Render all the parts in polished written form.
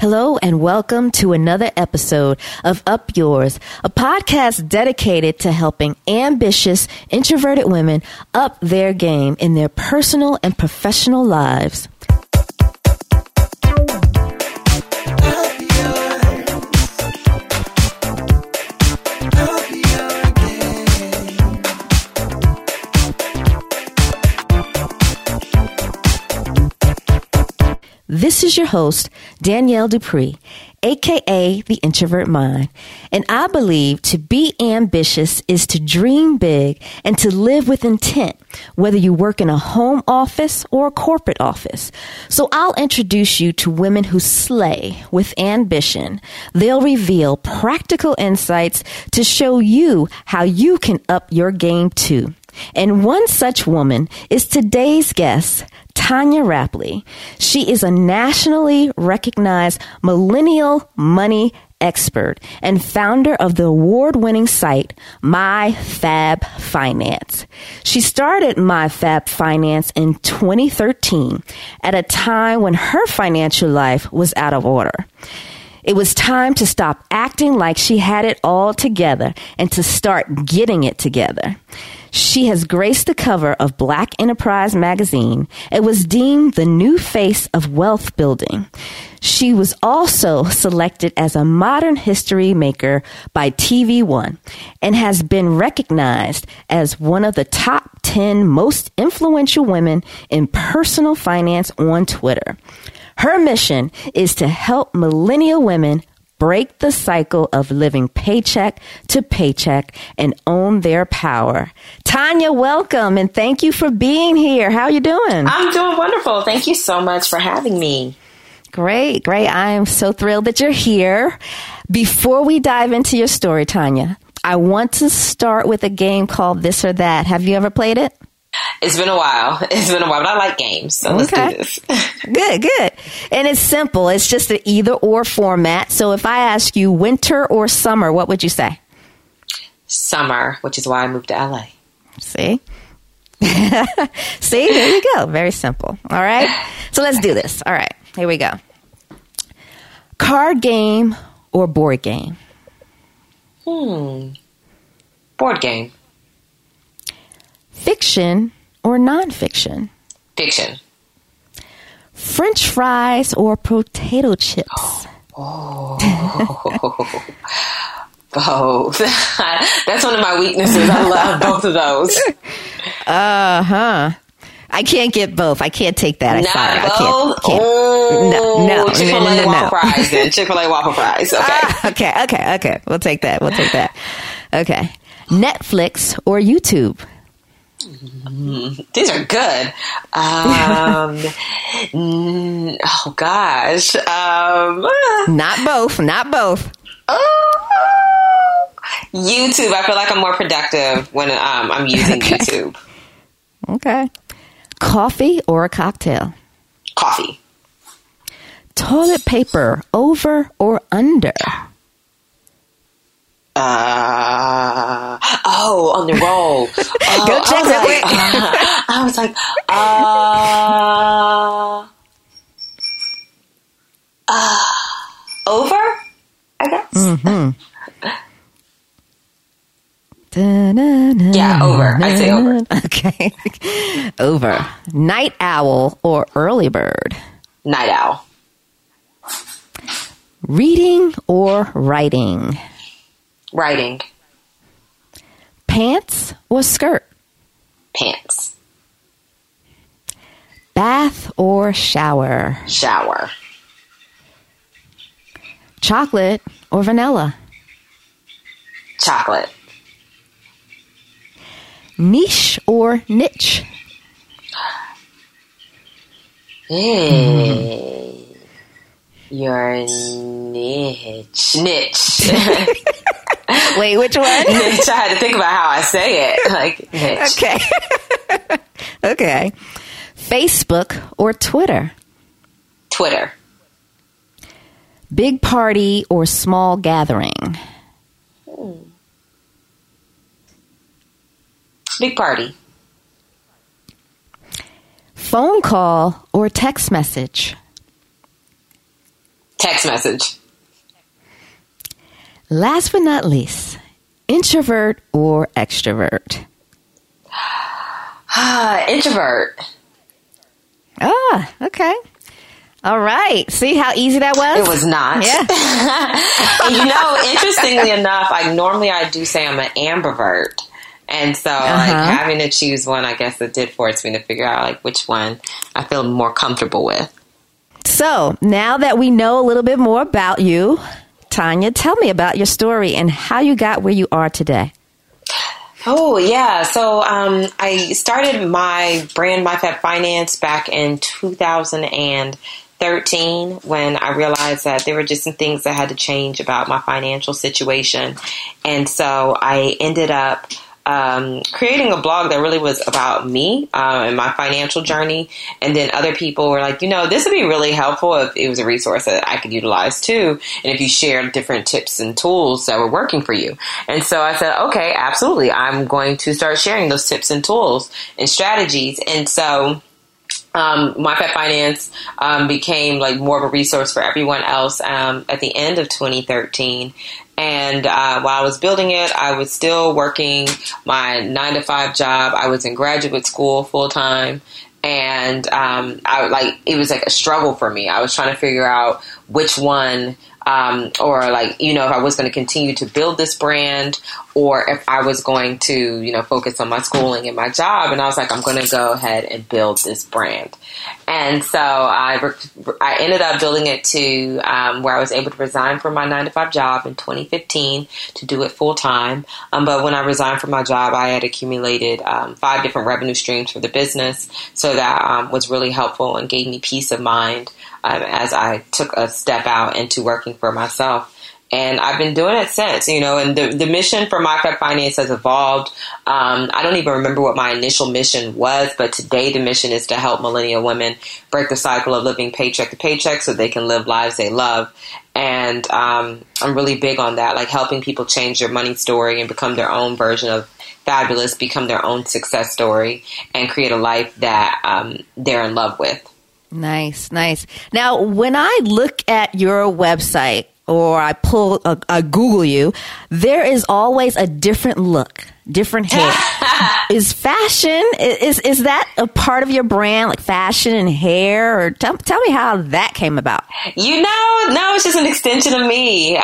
Hello and welcome to another episode of Up Yours, a podcast dedicated to helping ambitious, introverted women up their game in their personal and professional lives. This is your host, Danielle Dupree, aka The Introvert Mind, and I believe to be ambitious is to dream big and to live with intent, whether you work in a home office or a corporate office. So I'll introduce you to women who slay with ambition. They'll reveal practical insights to show you how you can up your game too. And one such woman is today's guest, Tanya Rapley. She is a nationally recognized millennial money expert and founder of the award-winning site MyFab Finance. She started MyFab Finance in 2013 at a time when her financial life was out of order. It was time to stop acting like she had it all together and to start getting it together. She has graced the cover of Black Enterprise magazine and was deemed the new face of wealth building. She was also selected as a modern history maker by TV One and has been recognized as one of the top 10 most influential women in personal finance on Twitter. Her mission is to help millennial women break the cycle of living paycheck to paycheck and own their power. Tanya, welcome, and thank you for being here. How are you doing? I'm doing wonderful. Thank you so much for having me. Great. I am so thrilled that you're here. Before we dive into your story, Tanya, I want to start with a game called This or That. Have you ever played it? It's been a while, but I like games, so let's do this. Good. And it's simple. It's just an either or format. So if I ask you winter or summer, what would you say? Summer, which is why I moved to LA. See? See, there you go. Very simple. All right. So let's do this. All right. Here we go. Card game or board game? Board game. Fiction or nonfiction? Fiction. French fries or potato chips? Both. That's one of my weaknesses. I love both of those. I can't get both. I can't take that. Not sorry. both? I can't. No. Chick-fil-A waffle fries then. Chick-fil-A waffle fries. Okay. Okay. We'll take that. Okay. Netflix or YouTube? These are good. Oh gosh. Not both. YouTube. I feel like I'm more productive when I'm using YouTube. Okay. Coffee or a cocktail? Coffee. Toilet paper, over or under? On the roll. Go check that quick. I was like, over, I guess. Mm-hmm. Yeah, over. I'd say over. Okay. Over. Night owl or early bird? Night owl. Reading or writing? Writing. Pants or skirt? Pants. Bath or shower? Shower. Chocolate or vanilla? Chocolate. Niche or niche? Your niche. Wait, which one? Niche. I had to think about how I say it. Like niche. Okay. Facebook or Twitter? Twitter. Big party or small gathering? Big party. Phone call or text message? Text message. Last but not least, introvert or extrovert? Introvert. Okay. All right. See how easy that was? It was not. Yeah. And interestingly enough, I do say I'm an ambivert. And so having to choose one, I guess it did force me to figure out which one I feel more comfortable with. So now that we know a little bit more about you, Tanya, tell me about your story and how you got where you are today. Oh, yeah. So I started my brand, MyFab Finance, back in 2013 when I realized that there were just some things that had to change about my financial situation. And so I ended up creating a blog that really was about me and my financial journey. And then other people were like, this would be really helpful if it was a resource that I could utilize too. And if you shared different tips and tools that were working for you. And so I said, okay, absolutely. I'm going to start sharing those tips and tools and strategies. And so MyFab Finance became more of a resource for everyone else at the end of 2013. And while I was building it, I was still working my 9-to-5 job. I was in graduate school full time. And it was a struggle for me. I was trying to figure out which one if I was going to continue to build this brand or if I was going to, focus on my schooling and my job. And I was like, I'm going to go ahead and build this brand. And so I ended up building it to where I was able to resign from my 9-to-5 job in 2015 to do it full time. But when I resigned from my job, I had accumulated 5 different revenue streams for the business. So that was really helpful and gave me peace of mind as I took a step out into working for myself. And I've been doing it since, and the mission for MyFab Finance has evolved. I don't even remember what my initial mission was, but today the mission is to help millennial women break the cycle of living paycheck to paycheck so they can live lives they love. And I'm really big on that, helping people change their money story and become their own version of fabulous, become their own success story, and create a life that they're in love with. Nice. Now, when I look at your website or I Google you, there is always a different look, different hair. Is fashion, is that a part of your brand, like fashion and hair? Or tell me how that came about. No, it's just an extension of me.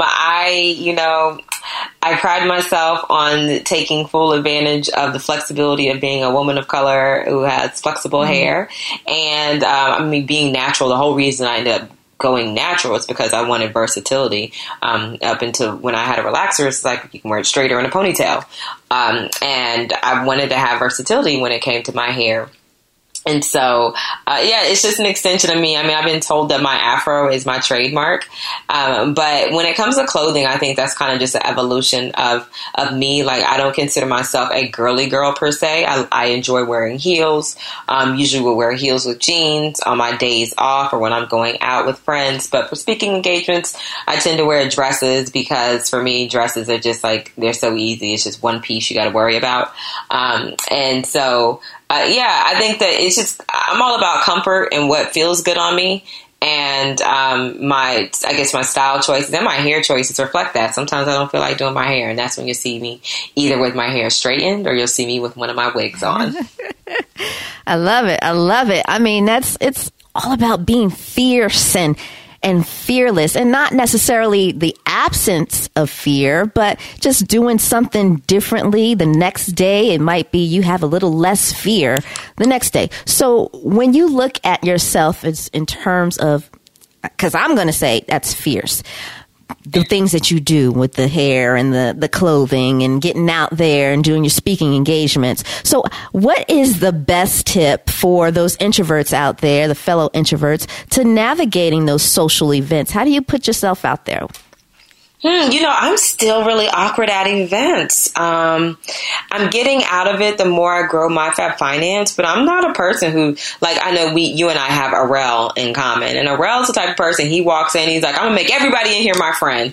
I pride myself on taking full advantage of the flexibility of being a woman of color who has flexible hair. And being natural, the whole reason I ended up going natural is because I wanted versatility. Up until when I had a relaxer, it's you can wear it straight or in a ponytail. And I wanted to have versatility when it came to my hair. And so, it's just an extension of me. I've been told that my afro is my trademark. But when it comes to clothing, I think that's kind of just an evolution of me. I don't consider myself a girly girl per se. I enjoy wearing heels. Usually we'll wear heels with jeans on my days off or when I'm going out with friends. But for speaking engagements, I tend to wear dresses because for me, dresses are just they're so easy. It's just one piece you got to worry about. And so, I think that it's just, I'm all about comfort and what feels good on me. And my style choices and my hair choices reflect that. Sometimes I don't feel like doing my hair, and that's when you see me either with my hair straightened or you'll see me with one of my wigs on. I love it. It's all about being fierce and fearless, and not necessarily the absence of fear, but just doing something differently the next day. It might be you have a little less fear the next day. So when you look at yourself as in terms of, because I'm going to say that's fierce, the things that you do with the hair and the clothing and getting out there and doing your speaking engagements. So what is the best tip for those introverts out there, the fellow introverts, to navigating those social events? How do you put yourself out there? I'm still really awkward at events. I'm getting out of it the more I grow my Fab Finance, but I'm not a person who, like, I know you and I have Arel in common, and Arel's the type of person, he walks in, he's like, I'm gonna make everybody in here my friend.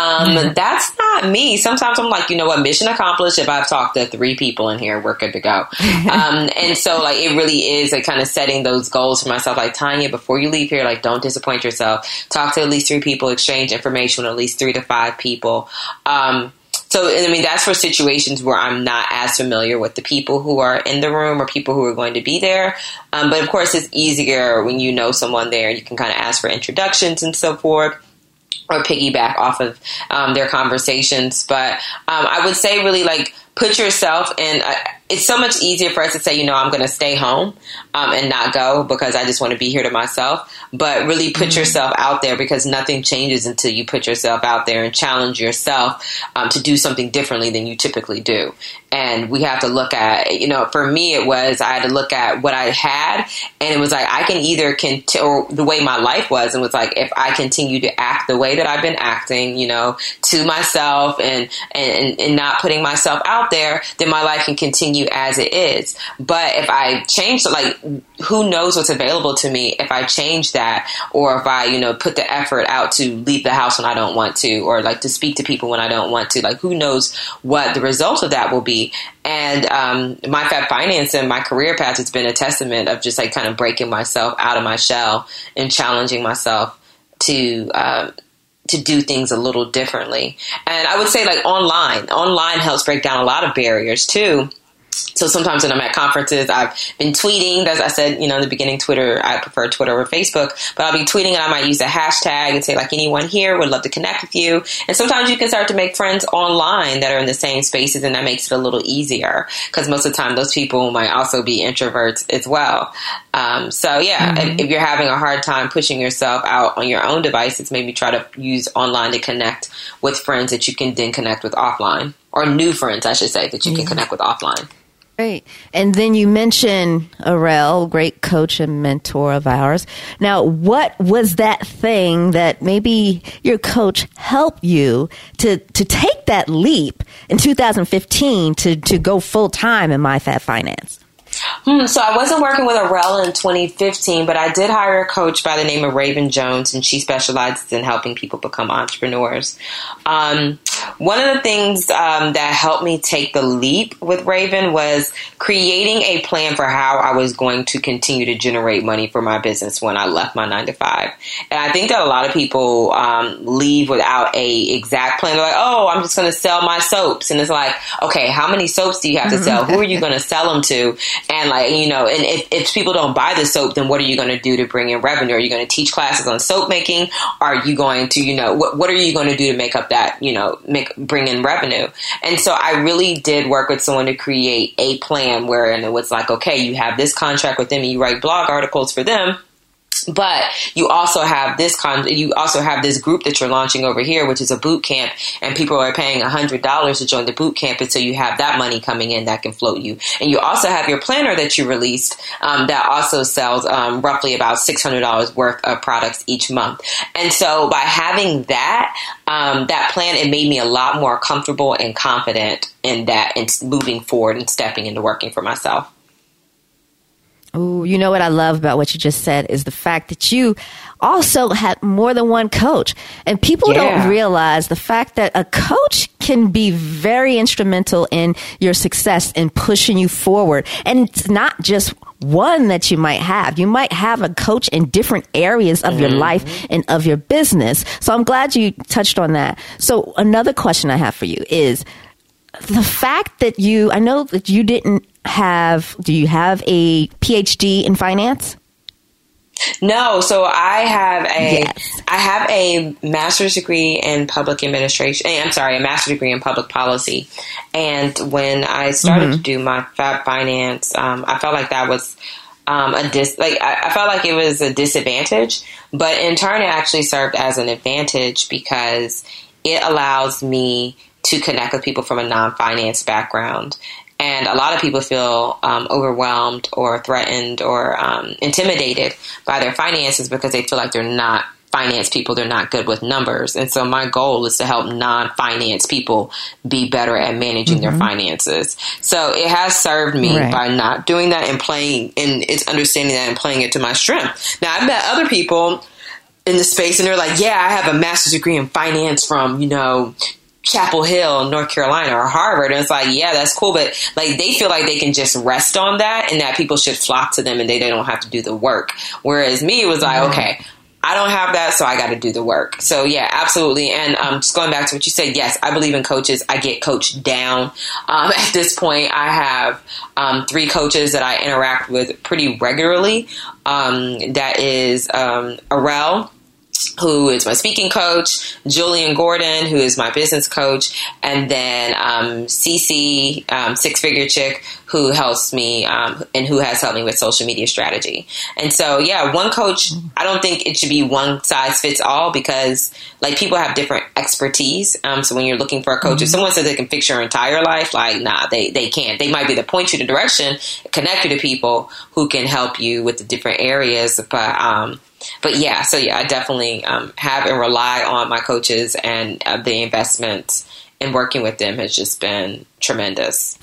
That's not me. Sometimes I'm like, you know what, mission accomplished. If I've talked to 3 people in here, we're good to go. And so, like, it really is like kind of setting those goals for myself. Like, Tanya, before you leave here, like, don't disappoint yourself. Talk to at least 3 people, exchange information with at least 3 to 5 people. So, I mean, that's for situations where I'm not as familiar with the people who are in the room or people who are going to be there. But of course, it's easier when you know someone there. You can kind of ask for introductions and so forth, or piggyback off of their conversations. But I would say really, like, put yourself in. It's so much easier for us to say, I'm going to stay home and not go because I just want to be here to myself. But really put yourself out there, because nothing changes until you put yourself out there and challenge yourself to do something differently than you typically do. And we have to look at, for me, I had to look at what I had, and it was like, I can either or the way my life was, and was like, if I continue to act the way that I've been acting, to myself and not putting myself out there, then my life can continue as it is. But if I change, like, who knows what's available to me if I change that, or if I, put the effort out to leave the house when I don't want to, or like to speak to people when I don't want to, like, who knows what the result of that will be. And my Fab Finance and my career path has been a testament of just like kind of breaking myself out of my shell and challenging myself to do things a little differently. And I would say, like, online helps break down a lot of barriers too. So sometimes when I'm at conferences, I've been tweeting, as I said, in the beginning, Twitter, I prefer Twitter over Facebook, but I'll be tweeting and I might use a hashtag and say, like, anyone here would love to connect with you. And sometimes you can start to make friends online that are in the same spaces, and that makes it a little easier, because most of the time those people might also be introverts as well. If you're having a hard time pushing yourself out on your own devices, maybe try to use online to connect with friends that you can then connect with offline, or new friends, I should say, that you can connect with offline. Great. And then you mentioned Arel, great coach and mentor of ours. Now, what was that thing that maybe your coach helped you to take that leap in 2015 to go full time in My Fab Finance? So I wasn't working with Arel in 2015, but I did hire a coach by the name of Raven Jones, and she specializes in helping people become entrepreneurs. One of the things that helped me take the leap with Raven was creating a plan for how I was going to continue to generate money for my business when I left my 9-to-5. And I think that a lot of people leave without a exact plan. They're like, oh, I'm just going to sell my soaps. And it's like, okay, how many soaps do you have to sell? Who are you going to sell them to? And like, and if people don't buy the soap, then what are you going to do to bring in revenue? Are you going to teach classes on soap making? Are you going to, what are you going to do to make up that, bring in revenue? And so I really did work with someone to create a plan wherein it was like, okay, you have this contract with them and you write blog articles for them. But you also have this group that you're launching over here, which is a boot camp, and people are paying $100 to join the boot camp, and so you have that money coming in that can float you. And you also have your planner that you released that also sells roughly about $600 worth of products each month. And so by having that plan, it made me a lot more comfortable and confident in that, and moving forward and stepping into working for myself. Oh, you know what I love about what you just said is the fact that you also had more than one coach. And people don't realize the fact that a coach can be very instrumental in your success and pushing you forward. And it's not just one that you might have. You might have a coach in different areas of your life and of your business. So I'm glad you touched on that. So another question I have for you is the fact that I know that you didn't do you have a PhD in finance? No, so I have a master's degree in public administration. A master's degree in public policy. And when I started to do my Fab Finance, I felt like that was I felt like it was a disadvantage, but in turn it actually served as an advantage because it allows me to connect with people from a non-finance background. And a lot of people feel overwhelmed or threatened or intimidated by their finances because they feel like they're not finance people, they're not good with numbers. And so my goal is to help non-finance people be better at managing their finances. So it has served me by not doing that and playing, and it's understanding that and playing it to my strength. Now, I've met other people in the space and they're like, yeah, I have a master's degree in finance from, Chapel Hill, North Carolina, or Harvard. And it's like, yeah, that's cool. But like, they feel like they can just rest on that and that people should flock to them and they don't have to do the work. Whereas me, it was like, okay, I don't have that, so I got to do the work. So yeah, absolutely. And just going back to what you said, yes, I believe in coaches. I get coached down. At this point, I have 3 coaches that I interact with pretty regularly. That is Arel, who is my speaking coach, Julian Gordon, who is my business coach, and then Cece, Six Figure Chick, who helps me and who has helped me with social media strategy. And so, yeah, one coach, I don't think it should be one size fits all because like people have different expertise. So when you're looking for a coach, if someone says they can fix your entire life, like, nah, they can't. They might be able to point you in the direction, connect you to people who can help you with the different areas. But yeah, so yeah, I definitely have and rely on my coaches, and the investment in working with them has just been tremendous.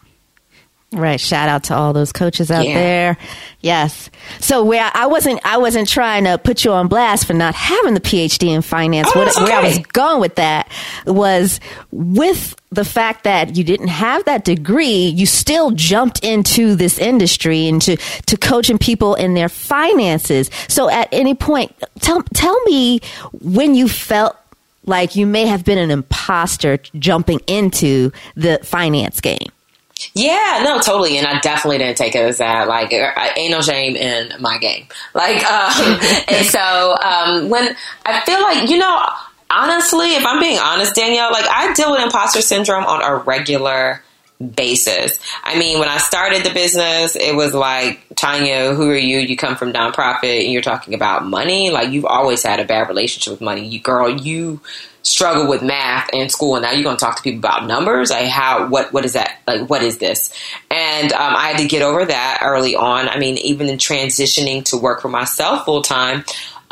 Right. Shout out to all those coaches out there. Yes. So where I wasn't trying to put you on blast for not having the PhD in finance. Where I was going with that was with the fact that you didn't have that degree, you still jumped into this industry and to coaching people in their finances. So at any point, tell me when you felt like you may have been an imposter jumping into the finance game. Yeah, no, totally. And I definitely didn't take it as that. Like, ain't no shame in my game. Like, and so, when I feel like, honestly, if I'm being honest, Danielle, like I deal with imposter syndrome on a regular basis. I mean, when I started the business, it was like, Tanya, who are you? You come from nonprofit and you're talking about money. Like you've always had a bad relationship with money. You struggle with math in school and now you're going to talk to people about numbers. Like what is that? Like, what is this? And I had to get over that early on. I mean, even in transitioning to work for myself full time,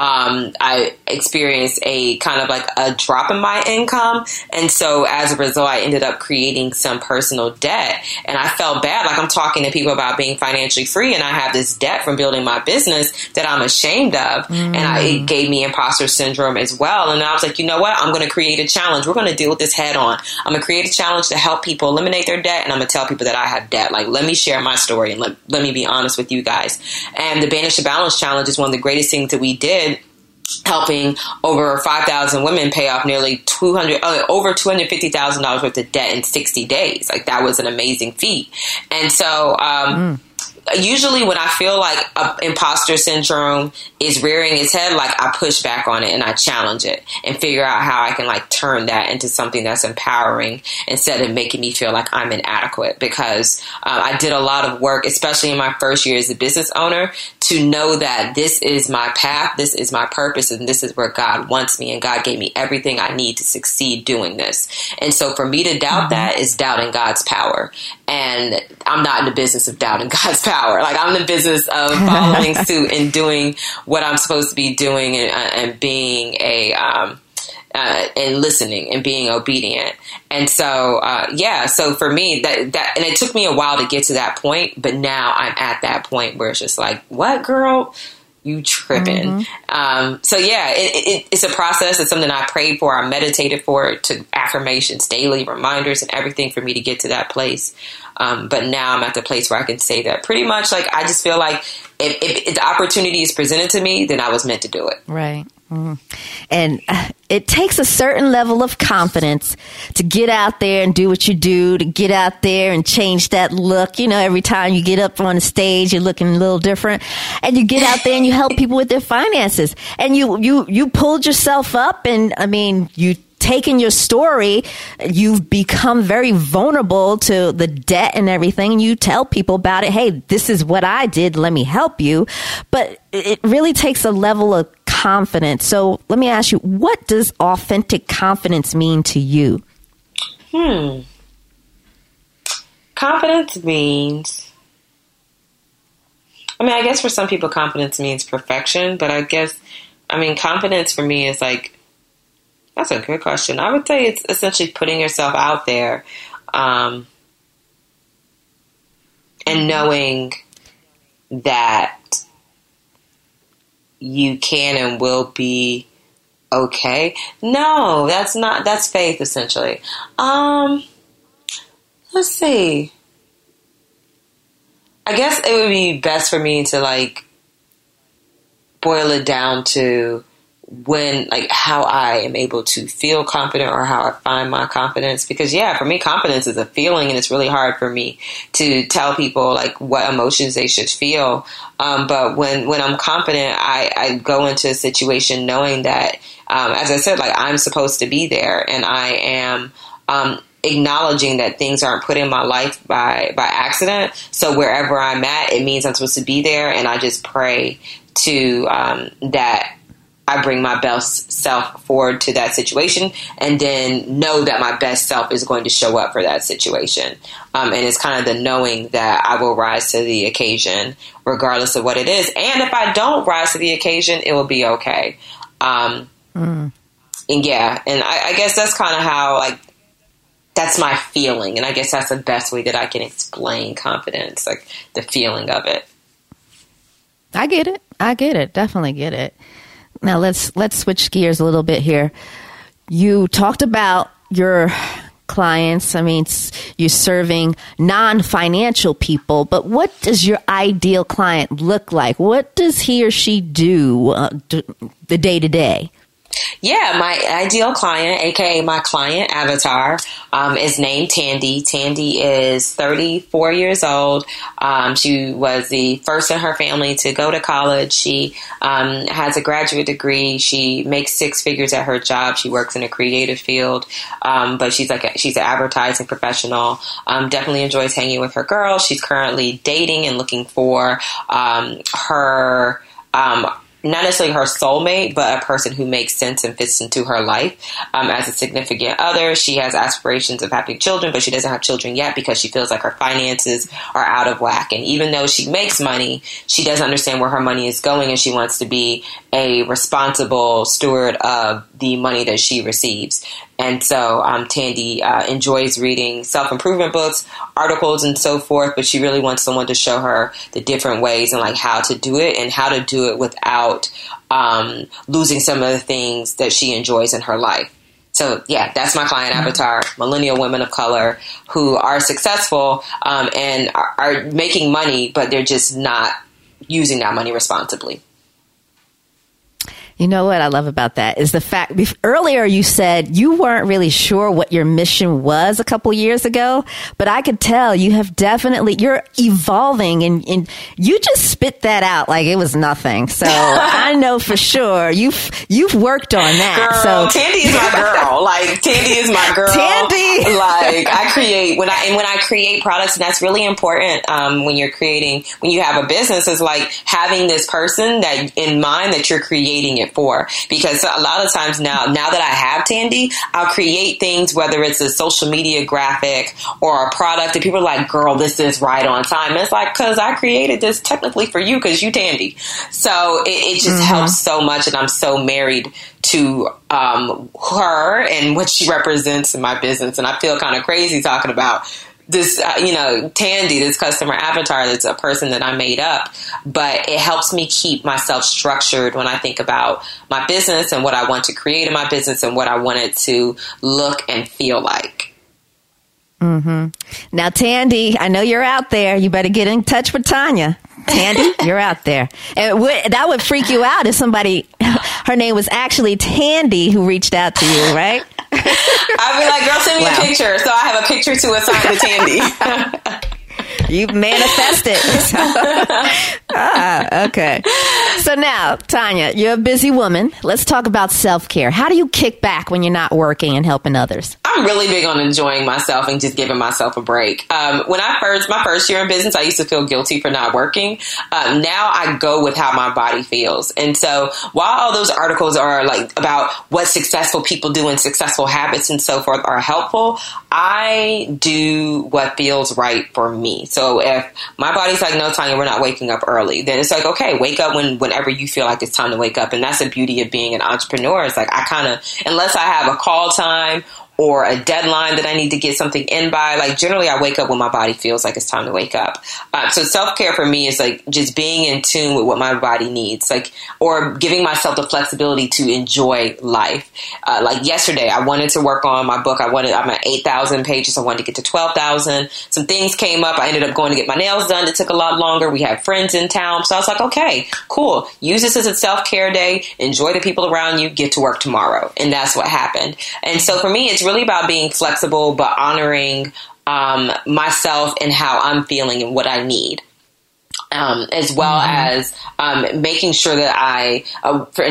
I experienced a kind of like a drop in my income. And so as a result, I ended up creating some personal debt and I felt bad. Like I'm talking to people about being financially free and I have this debt from building my business that I'm ashamed of. And it gave me imposter syndrome as well. And I was like, you know what? I'm going to create a challenge. We're going to deal with this head on. I'm going to create a challenge to help people eliminate their debt. And I'm going to tell people that I have debt. Like, let me share my story and let me be honest with you guys. And the Banish the Balance Challenge is one of the greatest things that we did, helping over 5,000 women pay off nearly over $250,000 worth of debt in 60 days. Like that was an amazing feat. And so, usually when I feel like imposter syndrome is rearing its head, like I push back on it and I challenge it and figure out how I can like turn that into something that's empowering instead of making me feel like I'm inadequate. Because I did a lot of work, especially in my first year as a business owner, to know that this is my path, this is my purpose, and this is where God wants me. And God gave me everything I need to succeed doing this. And so for me to doubt that is doubting God's power. And I'm not in the business of doubting God's power. Like I'm in the business of following suit and doing what I'm supposed to be doing and being and listening and being obedient. And so, so for me that, and it took me a while to get to that point, but now I'm at that point where it's just like, what, girl? You tripping. It's a process. It's something I prayed for. I meditated for it, to affirmations, daily reminders and everything for me to get to that place. But now I'm at the place where I can say that pretty much like, I just feel like if the opportunity is presented to me, then I was meant to do it. Right. And it takes a certain level of confidence to get out there and do what you do, to get out there and change that look. Every time you get up on the stage, you're looking a little different, and you get out there and you help people with their finances, and you pulled yourself up, and I mean, you taken your story, you've become very vulnerable to the debt and everything, and you tell people about it. Hey, this is what I did. Let me help you. But it really takes a level of confidence. So let me ask you, what does authentic confidence mean to you? Confidence means, I guess for some people confidence means perfection, but I guess I mean, confidence for me is like, that's a good question. I would say it's essentially putting yourself out there, and knowing that you can and will be okay. No, that's faith, essentially. Let's see. I guess it would be best for me to like boil it down to how I am able to feel confident or how I find my confidence. Because for me, confidence is a feeling, and it's really hard for me to tell people like what emotions they should feel. But when I'm confident, I go into a situation knowing that, as I said, like I'm supposed to be there, and I am, acknowledging that things aren't put in my life by accident. So wherever I'm at, it means I'm supposed to be there. And I just pray to, that I bring my best self forward to that situation, and then know that my best self is going to show up for that situation. And it's kind of the knowing that I will rise to the occasion regardless of what it is. And if I don't rise to the occasion, it will be okay. And I guess that's kind of how, like, that's my feeling. And I guess that's the best way that I can explain confidence, like the feeling of it. I get it. Definitely get it. Now let's switch gears a little bit here. You talked about your clients. I mean, you're serving non-financial people, but what does your ideal client look like? What does he or she do the day to day? Yeah, my ideal client, aka my client avatar, is named Tandy. Tandy is 34 years old. She was the first in her family to go to college. She has a graduate degree. She makes six figures at her job. She works in a creative field, but she's an advertising professional. Definitely enjoys hanging with her girls. She's currently dating and looking for her. Not necessarily her soulmate, but a person who makes sense and fits into her life as a significant other. She has aspirations of having children, but she doesn't have children yet because she feels like her finances are out of whack. And even though she makes money, she doesn't understand where her money is going, and she wants to be a responsible steward of the money that she receives. And so Tandy enjoys reading self-improvement books, articles, and so forth, but she really wants someone to show her the different ways and like how to do it, and how to do it without losing some of the things that she enjoys in her life. So, yeah, that's my client avatar, millennial women of color who are successful and are making money, but they're just not using that money responsibly. You know what I love about that is the fact earlier you said you weren't really sure what your mission was a couple years ago, but I could tell you're evolving and you just spit that out like it was nothing. So I know for sure you've worked on that. Girl, so Tandy is my girl. Like Tandy is my girl. Tandy. Like I create when I create products, and that's really important when you have a business, is like having this person that in mind that you're creating it for. Because a lot of times now that I have Tandy, I'll create things, whether it's a social media graphic or a product, and people are like, girl, this is right on time. And it's like, cause I created this technically for you, cause you Tandy. So it just helps so much. And I'm so married to her and what she represents in my business. And I feel kind of crazy talking about this, Tandy, this customer avatar, that's a person that I made up, but it helps me keep myself structured when I think about my business and what I want to create in my business and what I want it to look and feel like. Mm-hmm. Now, Tandy, I know you're out there. You better get in touch with Tanya. Tandy, you're out there. And that would freak you out if somebody, her name was actually Tandy, who reached out to you, right? I'd be like, girl, send me a picture. So I have a picture to assign to Tandy. You've manifested. Okay. So now, Tanya, you're a busy woman. Let's talk about self-care. How do you kick back when you're not working and helping others? I'm I'm really big on enjoying myself and just giving myself a break. My first year in business, I used to feel guilty for not working. Now I go with how my body feels. And so while all those articles are like about what successful people do and successful habits and so forth are helpful, I do what feels right for me. So if my body's like, no, Tanya, we're not waking up early, then it's like, okay, wake up whenever you feel like it's time to wake up. And that's the beauty of being an entrepreneur. It's like, unless I have a call time or a deadline that I need to get something in by, like generally I wake up when my body feels like it's time to wake up. So self-care for me is like just being in tune with what my body needs, like, or giving myself the flexibility to enjoy life. Like yesterday, I wanted to work on my book. I'm at 8,000 pages. I wanted to get to 12,000. Some things came up. I ended up going to get my nails done. It took a lot longer. We had friends in town. So I was like, okay, cool. Use this as a self-care day. Enjoy the people around you. Get to work tomorrow. And that's what happened. And so for me, it's really about being flexible, but honoring myself and how I'm feeling and what I need. As well as making sure that in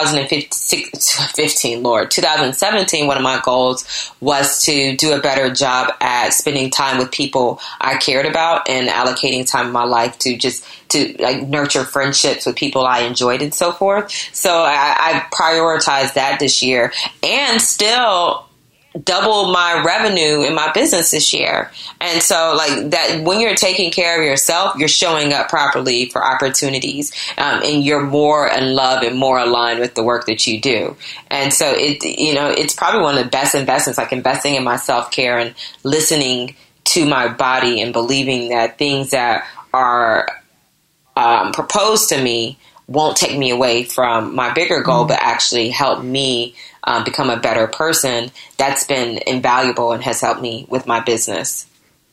2017, one of my goals was to do a better job at spending time with people I cared about and allocating time in my life to like nurture friendships with people I enjoyed and so forth. So I prioritized that this year and still doubled my revenue in my business this year. And so like that, when you're taking care of yourself, you're showing up properly for opportunities, and you're more in love and more aligned with the work that you do. And so it's probably one of the best investments, like investing in my self-care and listening to my body and believing that things that are proposed to me won't take me away from my bigger goal, but actually help me become a better person. That's been invaluable and has helped me with my business.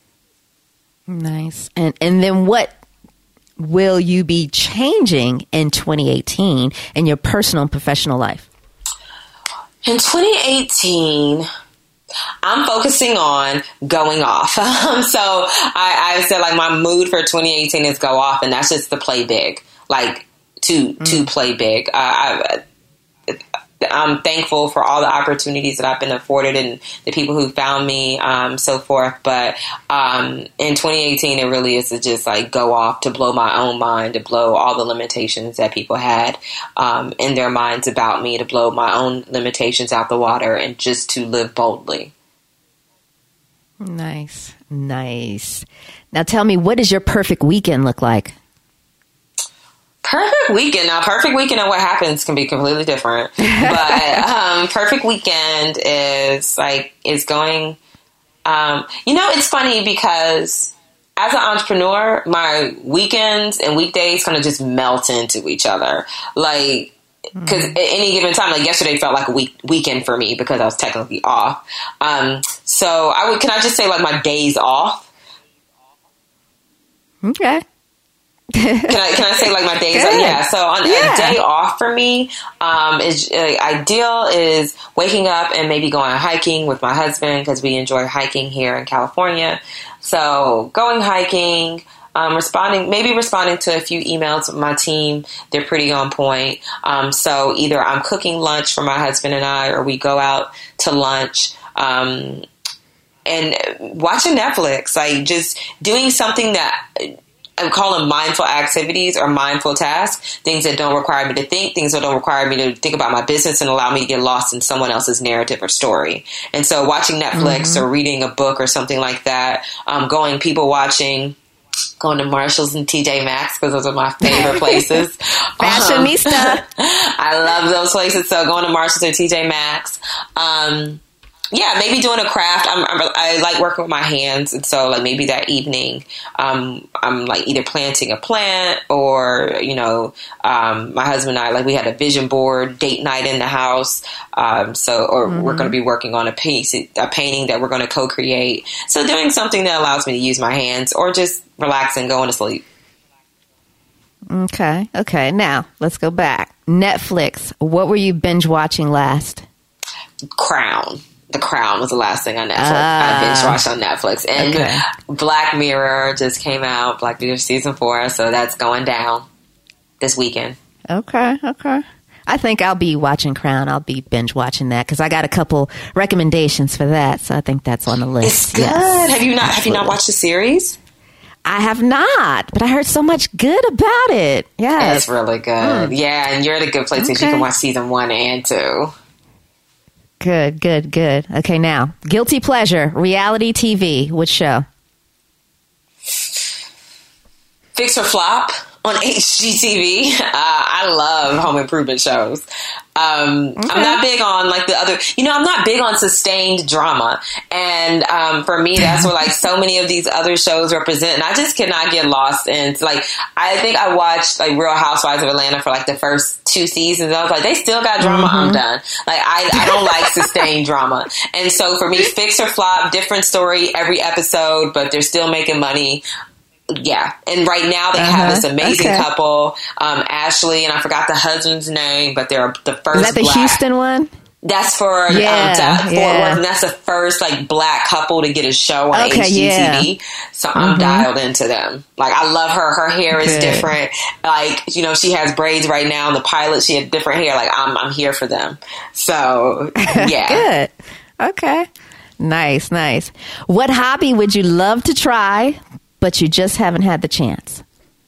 Nice. And then what will you be changing in 2018 in your personal and professional life? In 2018, I'm focusing on going off. So I said like my mood for 2018 is go off, and that's just to play big, like to play big. I'm thankful for all the opportunities that I've been afforded and the people who found me, so forth. But in 2018, it really is to just like go off, to blow my own mind, to blow all the limitations that people had in their minds about me, to blow my own limitations out the water, and just to live boldly. Nice. Now tell me, what does your perfect weekend look like? Perfect weekend. Now, perfect weekend and what happens can be completely different. But perfect weekend is going. It's funny because as an entrepreneur, my weekends and weekdays kind of just melt into each other. Like, because at any given time, like yesterday felt like a weekend for me because I was technically off. So can I just say like my days off? Okay. Can I say like my days? Yeah. So on a day off for me, is ideal is waking up and maybe going hiking with my husband because we enjoy hiking here in California. So going hiking, responding to a few emails with my team. They're pretty on point. So either I'm cooking lunch for my husband and I, or we go out to lunch. And watching Netflix, like just doing something that I call them mindful activities or mindful tasks, things that don't require me to think, things that don't require me to think about my business and allow me to get lost in someone else's narrative or story. And so watching Netflix or reading a book or something like that, going people watching, going to Marshall's and TJ Maxx because those are my favorite places. Fashionista. I love those places. So going to Marshall's or TJ Maxx. Maybe doing a craft. I like working with my hands, and so like maybe that evening, I'm like either planting a plant or my husband and I, like we had a vision board date night in the house. We're going to be working on a painting that we're going to co-create. So doing something that allows me to use my hands or just relax and going to sleep. Okay. Now let's go back. Netflix. What were you binge watching last? Crown. The Crown was the last thing on Netflix. I binge watched on Netflix. And Black Mirror just came out, Black Mirror season 4, so that's going down this weekend. Okay. I think I'll be watching Crown. I'll be binge watching that because I got a couple recommendations for that. So I think that's on the list. It's good. Yes. Have you not watched the series? I have not, but I heard so much good about it. Yeah, it's really good. Yeah, and you're at a good place because you can watch season 1 and 2. Good. Okay, now, guilty pleasure, reality TV. Which show? Fix or Flop on HGTV. I love home improvement shows. I'm not big on like the other, I'm not big on sustained drama. And for me, that's what like so many of these other shows represent. And I just cannot get lost in, like, I think I watched like Real Housewives of Atlanta for like the first 2 seasons. I was like, they still got drama. I'm done. Like, I don't like sustained drama. And so for me, Fix or Flop, different story every episode, but they're still making money. Yeah. And right now they have this amazing couple, Ashley, and I forgot the husband's name, but they're the first. Is that the Houston one? That's for Fort Worth, and that's the first like black couple to get a show on HGTV. Yeah. So I'm dialed into them. Like, I love her. Her hair is different. Like, she has braids right now. In the pilot, she had different hair. Like, I'm here for them. So yeah. Good. Okay. Nice. What hobby would you love to try, but you just haven't had the chance?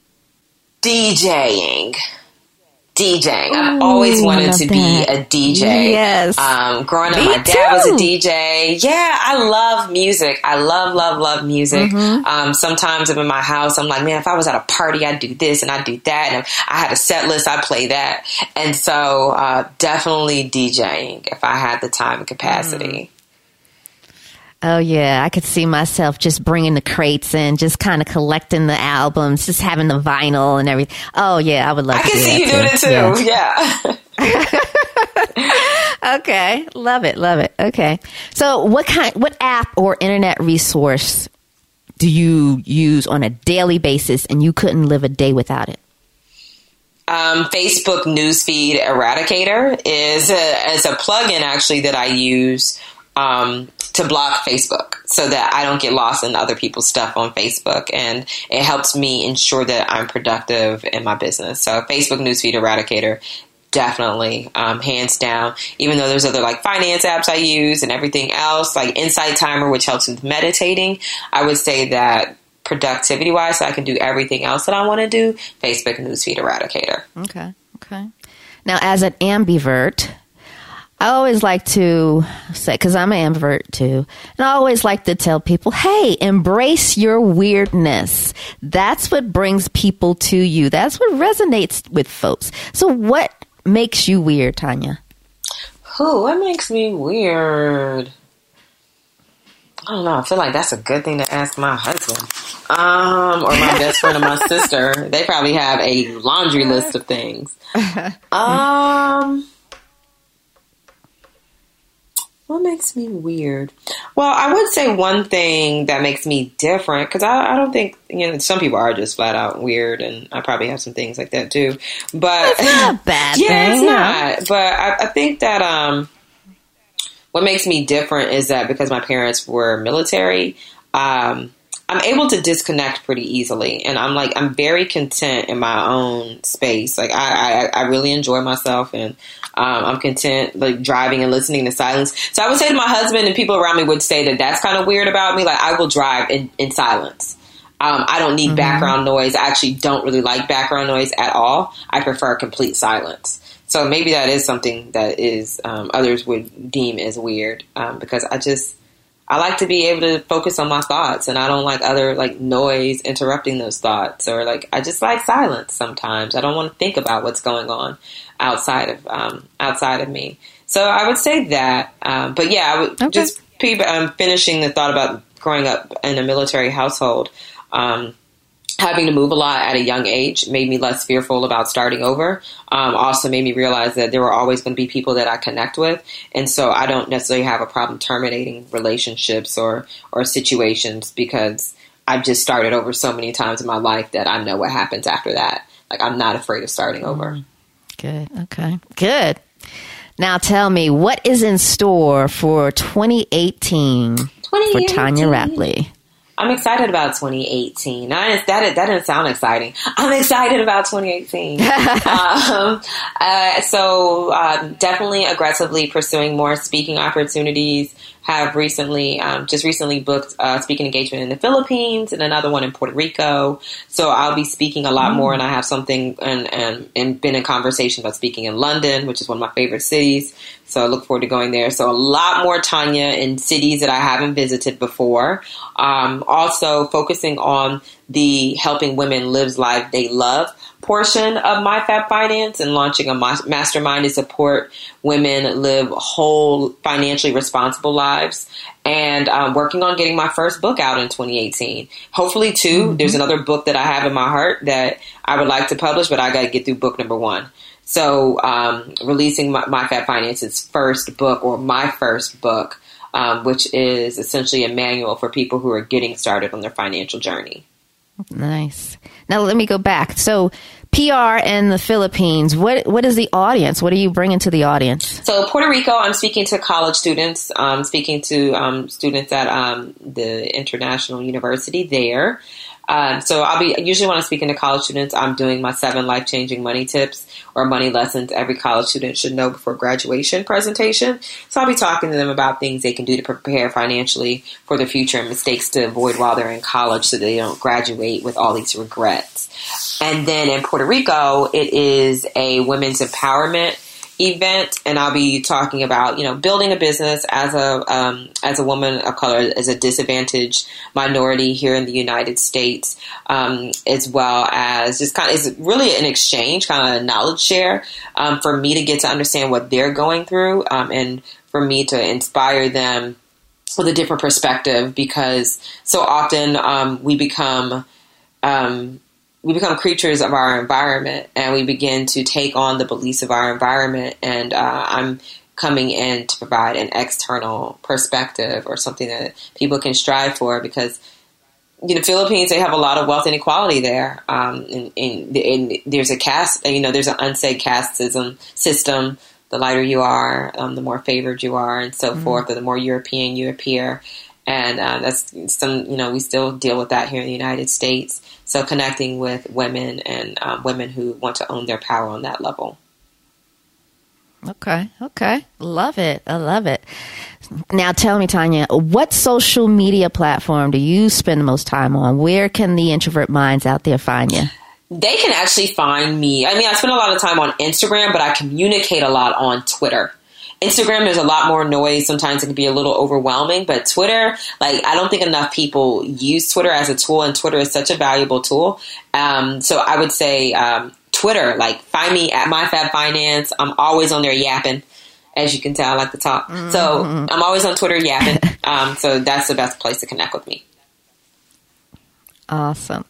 DJing. I've always wanted to be a DJ. Yes. Growing up, my dad was a DJ. Yeah, I love music. I love music. Sometimes I'm in my house, I'm like, man, if I was at a party, I'd do this and I'd do that. And if I had a set list, I'd play that. And so definitely DJing if I had the time and capacity. Oh, yeah. I could see myself just bringing the crates in, just kind of collecting the albums, just having the vinyl and everything. Oh, yeah. I would love to do that. I can see you doing it too. Yeah. Okay. Love it. Okay. So what app or internet resource do you use on a daily basis and you couldn't live a day without it? Facebook Newsfeed Eradicator is a plugin actually that I use to block Facebook so that I don't get lost in other people's stuff on Facebook. And it helps me ensure that I'm productive in my business. So Facebook Newsfeed Eradicator, definitely, hands down, even though there's other like finance apps I use and everything else, like Insight Timer, which helps with meditating. I would say that productivity wise, so I can do everything else that I want to do, Facebook Newsfeed Eradicator. Okay. Now, as an ambivert, I always like to say, because I'm an ambivert too, and I always like to tell people, hey, embrace your weirdness. That's what brings people to you. That's what resonates with folks. So what makes you weird, Tanya? What makes me weird? I don't know. I feel like that's a good thing to ask my husband or my best friend or my sister. They probably have a laundry list of things. What makes me weird? Well, I would say one thing that makes me different, because I don't think, some people are just flat out weird, and I probably have some things like that too. But it's not a bad thing. Yeah, it's not. But I think that what makes me different is that because my parents were military, I'm able to disconnect pretty easily, and I'm very content in my own space. Like I really enjoy myself, and I'm content like driving and listening to silence. So I would say to my husband and people around me would say that that's kind of weird about me. Like I will drive in silence. I don't need background noise. I actually don't really like background noise at all. I prefer complete silence. So maybe that is something that is others would deem as weird because I like to be able to focus on my thoughts, and I don't like other like noise interrupting those thoughts, or like I just like silence sometimes. I don't want to think about what's going on outside of me. So I would say that. But yeah, I would just finishing the thought about growing up in a military household. Having to move a lot at a young age made me less fearful about starting over. Also made me realize that there were always going to be people that I connect with. And so I don't necessarily have a problem terminating relationships or situations because I've just started over so many times in my life that I know what happens after that. Like I'm not afraid of starting over. Good. Okay. Good. Now tell me, what is in store for 2018 for Tanya Rapley? I'm excited about 2018. That didn't sound exciting. I'm excited about 2018. So definitely aggressively pursuing more speaking opportunities. Have just recently booked a speaking engagement in the Philippines and another one in Puerto Rico. So I'll be speaking a lot more, and I have something and been in conversation about speaking in London, which is one of my favorite cities. So I look forward to going there. So a lot more Tanya in cities that I haven't visited before. Also focusing on the helping women live life they love portion of My Fab Finance, and launching a mastermind to support women live whole, financially responsible lives, and working on getting my first book out in 2018. Hopefully two. Mm-hmm. There's another book that I have in my heart that I would like to publish, but I got to get through book number 1. So releasing My Fab Finance's first book, or my first book, which is essentially a manual for people who are getting started on their financial journey. Nice. Now let me go back. So PR in the Philippines, what is the audience? What are you bringing to the audience? So Puerto Rico, I'm speaking to college students, speaking to students at the International University there. So usually when I'm speaking to college students, I'm doing my 7 life-changing money tips or money lessons every college student should know before graduation presentation. So I'll be talking to them about things they can do to prepare financially for the future and mistakes to avoid while they're in college so they don't graduate with all these regrets. And then in Puerto Rico, it is a women's empowerment event, and I'll be talking about, building a business as a woman of color, as a disadvantaged minority here in the United States, as well as just it's really an exchange, kind of a knowledge share, for me to get to understand what they're going through, and for me to inspire them with a different perspective, because so often we become creatures of our environment, and we begin to take on the beliefs of our environment. And I'm coming in to provide an external perspective, or something that people can strive for, because the Philippines, they have a lot of wealth inequality there. And there's a caste, there's an unsaid casteism system. The lighter you are, the more favored you are, and so forth, or the more European you appear. And that's we still deal with that here in the United States. So connecting with women, and women who want to own their power on that level. Okay. Love it. I love it. Now tell me, Tanya, what social media platform do you spend the most time on? Where can the introvert minds out there find you? They can actually find me. I spend a lot of time on Instagram, but I communicate a lot on Twitter. Instagram, there's a lot more noise. Sometimes it can be a little overwhelming, but Twitter, I don't think enough people use Twitter as a tool, and Twitter is such a valuable tool. So I would say Twitter, find me at My Fab Finance. I'm always on there yapping. As you can tell, I like to talk. Mm-hmm. So I'm always on Twitter yapping. So that's the best place to connect with me. Awesome.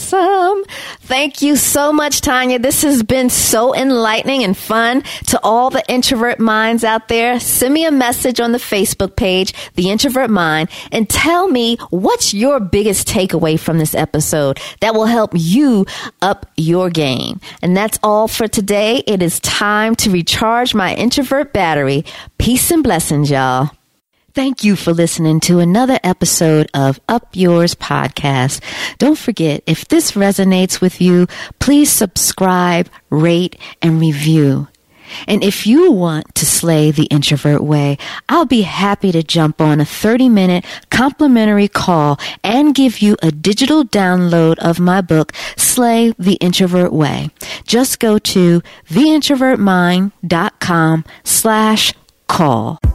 Thank you so much, Tanya. This has been so enlightening and fun. To all the introvert minds out there, send me a message on the Facebook page, The Introvert Mind, and tell me what's your biggest takeaway from this episode that will help you up your game. And that's all for today. It is time to recharge my introvert battery. Peace and blessings, y'all. Thank you for listening to another episode of Up Yours Podcast. Don't forget, if this resonates with you, please subscribe, rate, and review. And if you want to slay the introvert way, I'll be happy to jump on a 30-minute complimentary call and give you a digital download of my book, Slay the Introvert Way. Just go to theintrovertmind.com/call.